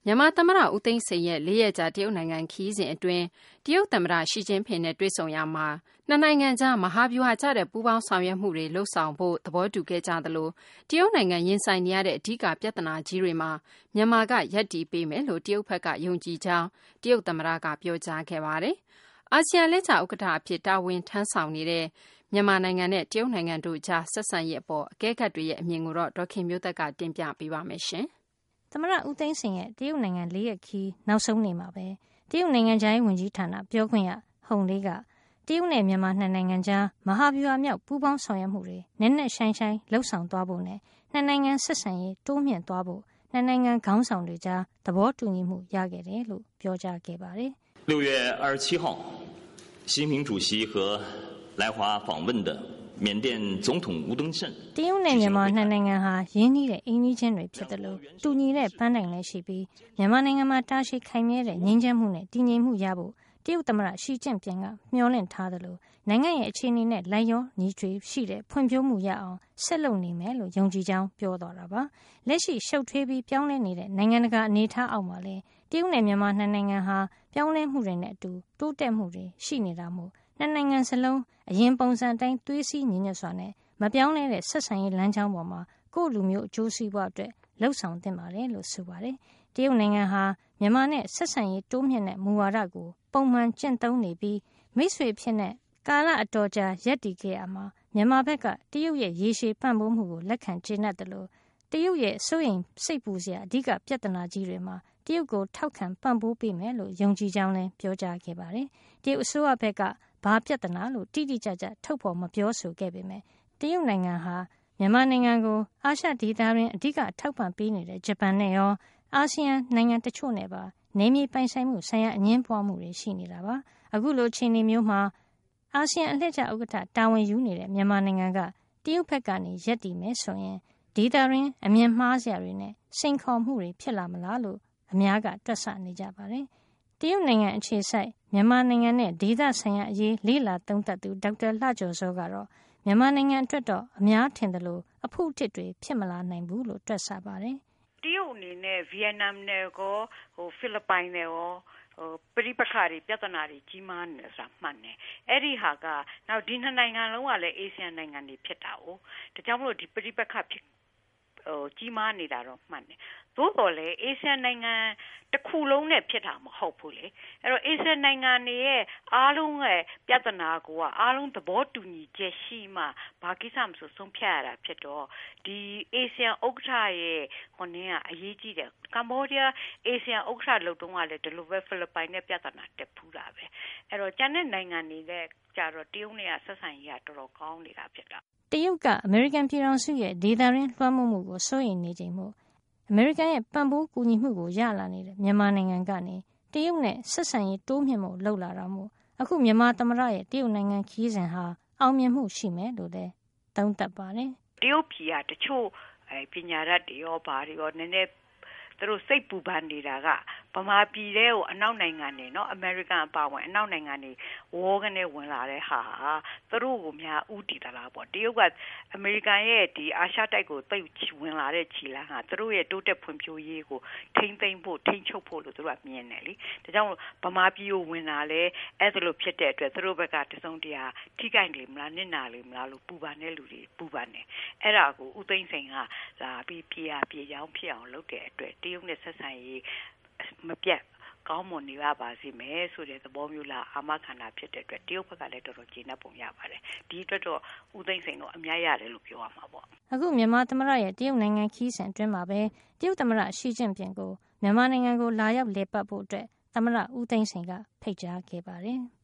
မြန်မာသမ္မတဦးသိန်းစိန်ရဲ့4 ရက်ကြာတရုတ်နိုင်ငံခရီးစဉ်အတွင်းတရုတ်သမ္မတရှီကျင်းဖင်နဲ့တွေ့ဆုံရာမှာနှစ်နိုင်ငံကြားမဟာဗျူဟာကျတဲ့ပူးပေါင်းဆောင်ရွက်မှုတွေလှုပ်ဆောင်ဖို့သဘောတူခဲ့ကြသလိုတရုတ်နိုင်ငံရင်ဆိုင်နေရတဲ့အဓိကပြဿနာကြီးတွေမှာမြန်မာကရပ်တည်ပေးမယ်လို့တရုတ်ဘက်ကယုံကြည်ကြောင်းတရုတ်သမ္မတကပြောကြားခဲ့ပါတယ်။အာဆီယံလက်ကျဥက္ကဋ္ဌအဖြစ်တာဝန်ထမ်းဆောင်နေတဲ့မြန်မာနိုင်ငံနဲ့တရုတ်နိုင်ငံတို့ကြားဆက်ဆံရေးအပေါ်အကဲခတ်တွေရဲ့အမြင်ကိုတော့ဒေါ်ခင်မျိုးသက်ကတင်ပြပေးပါမယ်ရှင်။သမ္မတဦးသိန်းစိန်ရဲ့တရုတ်နိုင်ငံ4 ရက်ခီးနောက်ဆုံးနေ့မှာပဲတရုတ်နိုင်ငံခြားရေးဝန်ကြီးဌာနပြောခွင့်ရဟုန်လေးကတရုတ်နဲ့မြန်မာနှစ်နိုင်ငံကြားမဟာဗျူဟာမြောက်ပူးပေါင်းဆောင်ရွက်မှုတွေနက်နက်ရှိုင်းရှိုင်းလှုပ်ဆောင်သွားဖို့နဲ့နှစ်နိုင်ငံဆက်ဆံရေးတိုးမြင့်သွားဖို့နှစ်နိုင်ငံခေါင်းဆောင်တွေကြားသဘောတူညီမှုရခဲ့တယ်လို့ပြောကြားခဲ့ပါတယ်။6月27号习近平主席和来华访问的缅甸总统吴登盛တရုတ်နဲ့မြန်မာနှစ်နိုင်ငံဟာရင်းနှီးတဲ့အိမ်နီးချင်းတွေဖြစ်တယ်လို့တူညီတဲ့ပန်းတိုင်လည်းရှိပြီးမြန်မာနိုင်ငံမှာတာရှည်ခိုင်မြဲတဲ့ငြိမ်းချမ်းမှုနဲ့တည်ငြိမ်မှုရဖို့တရုတ်သမ္မတရှီကျင့်ပင်ကမျှော်လင့်ထားတယ်လို့နိုင်ငံရဲ့အခြေအနေနဲ့လိုက်ရောညီထွေရှိတဲ့ဖွံ့ဖြိုးမှုရအောင်ဆက်လုပ်နေမယ်လို့ယုံကြည်ကြောင်းပြောသွားတာပါလက်ရှိရှုပ်ထွေးပြီးပြောင်းလဲနေတဲ့နိုင်ငံတကာအနေအထားအောက်မှာလဲတရုတ်နဲ့မြန်မာနှစ်နိုင်ငံဟာပြောင်းလဲမှုတွေနဲ့အတူတိုးတက်မှုတွေရှိနေတာမို့နှစ်နိုင်ငံစလုံးအရင်ပုံစံတိုင်းသွေးစည်းညီညွတ်စွာနဲ့မပြောင်းလဲတဲ့ဆက်ဆံရေးလမ်းကြောင်းပေါ်မှာကိုယ့်လူမျိုးအကျိုးစီးပွားအတွက်လှုပ်ဆောင်သင့်ပါတယ်လို့ဆိုပါတယ်။တရုတ်နိုင်ငံဟာမြန်မာနဲ့ဆက်ဆံရေးတိုးမြင့်တဲ့မူဝါဒကိုပုံမှန်ကျင့်သုံးနေပြီးမိတ်ဆွေဖြစ်တဲ့ကာလအတော်ကြာရပ်တည်ခဲ့ရမှာမြန်မာဘက်ကတရုတ်ရဲ့ရေရှည်ပံ့ပိုးမှုကိုလက်ခံကျေနပ်တယ်လို့တရုတ်ရဲ့စိုးရိမ်စိတ်ပူစရာအဓိကပြဿနာကြီးတွေမှာတရုတ်ကိုထောက်ခံပံ့ပိုးပေးမယ်လို့ယုံကြည်ကြောင်းလည်းပြောကြားခဲ့ပါတယ်။တရုတ်အစိုးရဘက်ကဘာပြဿနာလို့တိတိကျကျထုတ်ဖော်မပြောဆိုခဲ့ပေမဲ့တရုတ်နိုင်ငံဟာမြန်မာနိုင်ငံကိုအာရှဒေသတွင်အဓိကထောက်ပံ့ပေးနေတဲ့ဂျပန်နဲ့ရောအာဆီယံနိုင်ငံတချို့နဲ့ပါနေမြေပိုင်ဆိုင်မှုဆိုင်ရာအငင်းပွားမှုတွေရှိနေတာပါအခုလိုအခြေအနေမျိုးမှာအာဆီယံအလှည့်ကျဥက္ကဋ္ဌတာဝန်ယူနေတဲ့မြန်မာနိုင်ငံကတရုတ်ဘက်ကနေရပ်တည်မယ်ဆိုရင်ဒေသတွင်အမြင်မှားစရာတွေနဲ့စိန်ခေါ်မှုတွေဖြစ်လာမလားလို့အများကတွက်ဆနေကြပါတယ်တရုတ်နိုင်ငံအခြေစိုက်မြန်မာနိုင်ငံနဲ့ဒေသဆိုင်ရာအရေးလေ့လာသုံးသပ်သူဒေါက်တာလှကျော်စောကတော့မြန်မာနိုင်ငံအတွက်တော့အများထင်သလိုအဖုအထစ်တွေဖြစ်မလာနိုင်ဘူးလို့တွက်ဆပါတယ်။တရုတ်အနေနဲ့ဗီယက်နမ်နဲ့ကောဖိလစ်ပိုင်နဲ့ရောပရိပက္ခတွေပြဿနာတွေကြီးမားနေတယ်ဆိုတာမှန်တယ်။အဲ့ဒီဟာကနောက်ဒီနှစ်နိုင်ငံလုံးကလည်းအာဆီယံနိုင်ငံတွေဖြစ်တာ哦။ဒါကြောင့်မလို့ဒီပရိပက္ခဖြစ်ကြီးမားနေတာတော့မှန်တယ်။သို့တော်လည်းအာဆီယံနိုင်ငံတစ်ခုလုံးနဲ့ဖြစ်တာမဟုတ်ဘူးလေ။အဲ့တော့အာဆီယံနိုင်ငံတွေရဲ့အားလုံးရဲ့ပြဿနာကိုအားလုံးသဘောတူညီချက်ရှိမှဘာကိစ္စမဆိုဆုံးဖြတ်ရတာဖြစ်တော့ဒီအာဆီယံဥက္ကဋ္ဌရဲ့ကအရေးကြီးတယ်။ကမ္ဘောဒီးယားအာဆီယံဥက္ကဋ္ဌလုပ်တုန်းကလည်းဒီလိုပဲဖိလစ်ပိုင်နဲ့ပြဿနာတက်ဖူးတာပဲ။အဲ့တော့ကျန်တဲ့နိုင်ငံတွေနဲ့ကြတော့တရုတ်နဲ့ဆက်ဆံရေးကတော်တော်ကောင်းနေတာဖြစ်တာ။တရုတ်ကအမေရိကန်ပြည်ထောင်စုရဲ့ဒေသတွင်းလွှမ်းမိုးမှုကိုစိုးရိမ်နေချိန်မို့အမေရိကန်ရဲ့ပံ့ပိုးကူညီမှုကိုရလာနေတဲ့မြန်မာနိုင်ငံကနေတရုတ်နဲ့ဆက်ဆံရေးတိုးမြင့်မှုလှုပ်လာတာမို့အခုမြန်မာသမ္မတရဲ့တရုတ်နိုင်ငံခရီးစဉ်ဟာအောင်မြင်မှုရှိမယ်လို့လည်းသုံးသပ်ပါတယ်။တရုတ်ပြည်ကတချို့ပညာတတ်တွေရောဘာတွေရောနည်းနည်းသူတို့စိတ်ပူပန်နေတာကဗမာပြည်တဲ့ကိုအနောက်နိုင်ငံတွေเนาะအမေရိကန်အပါအဝင်အနောက်နိုင်ငံတွေဝေါ်ကနေဝင်လာတဲ့ဟာသူတို့ကိုများဥတီတလားပေါ့တရုတ်ကအမေရိကန်ရဲ့ဒီအာရှတိုက်ကိုသိဝင်လာတဲ့ခြေလမ်းဟာသူတို့ရဲ့တိုးတက်ဖွံ့ဖြိုးရေးကိုထိမ့်သိမ်းဖို့ထိမ့်ချုပ်ဖို့လို့သူတို့ကမြင်တယ်လေဒါကြောင့်ဗမာပြည်ကိုဝင်လာလဲအဲ့ဒါလိုဖြစ်တဲ့အတွက်သူတို့ဘက်ကတစုံတရာထိခိုက်လေမလားနစ်နာလေမလားလို့ပူပန်တဲ့လူတွေပူပန်တယ်အဲ့ဒါကိုဦးသိန်းစိန်ကလာပြီးပြေချောင်းဖြစ်အောင်လုပ်တဲ့အတွက်တရုတ်နဲ့ဆက်ဆံရေးမပြတ်ကောင်းမွန်နေပါစေမယ်ဆိုတဲ့သဘောမျိုးလားအာမခံတာဖြစ်တဲ့အတွက်တရုတ်ဘက်ကလည်းတော်တော်ကျေနပ်ပုံရပါတယ်ဒီအတွက်တော့ဦးသိန်းစိန်တော့အများရတယ်လို့ပြောရမှာပေါ့အခုမြန်မာသမ္မတရဲ့တရုတ်နိုင်ငံခီးစဉ်အတွင်းမှာပဲတရုတ်သမ္မတရှီကျင့်ပင်ကိုမြန်မာနိုင်ငံကိုလာရောက်လည်ပတ်ဖို့အတွက်သမ္မတဦးသိန်းစိန်ကဖိတ်ကြားခဲ့ပါတယ်